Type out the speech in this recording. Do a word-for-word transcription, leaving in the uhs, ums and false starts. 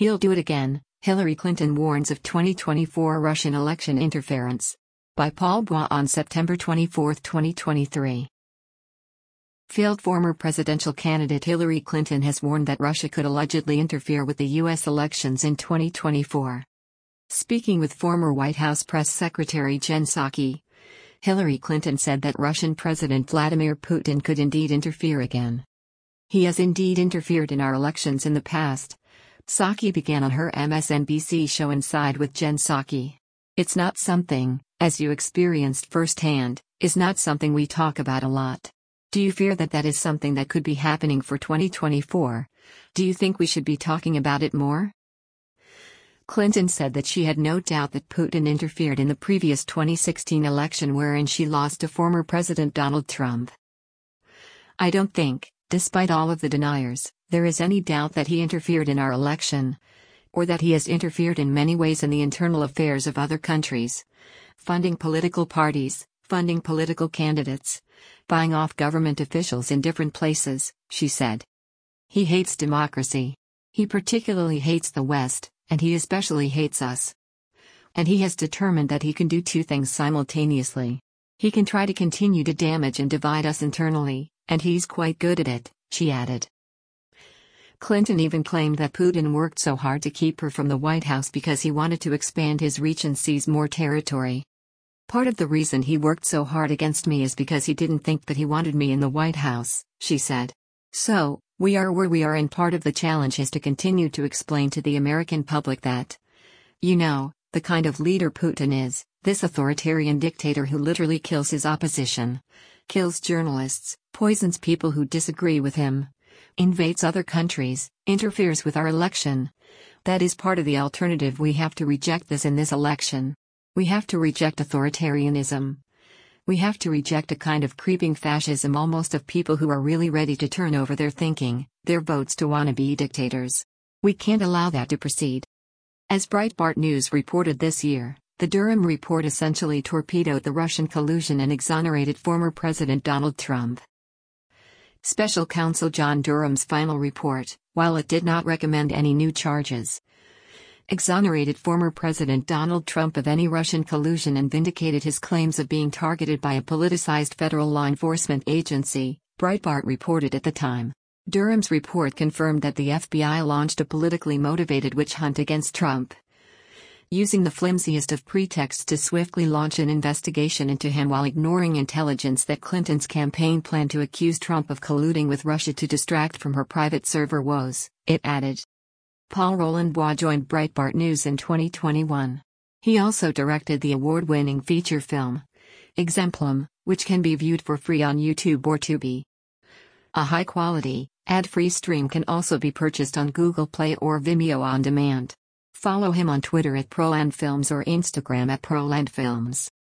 He'll do it again, Hillary Clinton warns of twenty twenty-four Russian election interference. By Paul Bois on September twenty-fourth, twenty twenty-three. Failed former presidential candidate Hillary Clinton has warned that Russia could allegedly interfere with the U S elections in twenty twenty-four. Speaking with former White House Press Secretary Jen Psaki, Hillary Clinton said that Russian President Vladimir Putin could indeed interfere again. He has indeed interfered in our elections in the past, Psaki began on her M S N B C show Inside with Jen Psaki. It's not something, as you experienced firsthand, is not something we talk about a lot. Do you fear that that is something that could be happening for twenty twenty-four? Do you think we should be talking about it more? Clinton said that she had no doubt that Putin interfered in the previous twenty sixteen election wherein she lost to former President Donald Trump. I don't think, despite all of the deniers, there is any doubt that he interfered in our election, or that he has interfered in many ways in the internal affairs of other countries, funding political parties, funding political candidates, buying off government officials in different places, she said. He hates democracy. He particularly hates the West, and he especially hates us. And he has determined that he can do two things simultaneously. He can try to continue to damage and divide us internally, and he's quite good at it, she added. Clinton even claimed that Putin worked so hard to keep her from the White House because he wanted to expand his reach and seize more territory. Part of the reason he worked so hard against me is because he didn't think that he wanted me in the White House, she said. So, we are where we are, and part of the challenge is to continue to explain to the American public that, you know, the kind of leader Putin is, this authoritarian dictator who literally kills his opposition, kills journalists, poisons people who disagree with him, invades other countries, interferes with our election. That is part of the alternative. We have to reject this in this election. We have to reject authoritarianism. We have to reject a kind of creeping fascism almost of people who are really ready to turn over their thinking, their votes to wannabe dictators. We can't allow that to proceed. As Breitbart News reported this year, the Durham report essentially torpedoed the Russian collusion and exonerated former President Donald Trump. Special counsel John Durham's final report, while it did not recommend any new charges, exonerated former President Donald Trump of any Russian collusion and vindicated his claims of being targeted by a politicized federal law enforcement agency, Breitbart reported at the time. Durham's report confirmed that the F B I launched a politically motivated witch hunt against Trump, using the flimsiest of pretexts to swiftly launch an investigation into him while ignoring intelligence that Clinton's campaign planned to accuse Trump of colluding with Russia to distract from her private server woes, it added. Paul Roland Bois joined Breitbart News in twenty twenty-one. He also directed the award-winning feature film, Exemplum, which can be viewed for free on YouTube or Tubi. A high-quality, ad-free stream can also be purchased on Google Play or Vimeo on demand. Follow him on Twitter at ProlandFilms or Instagram at ProlandFilms.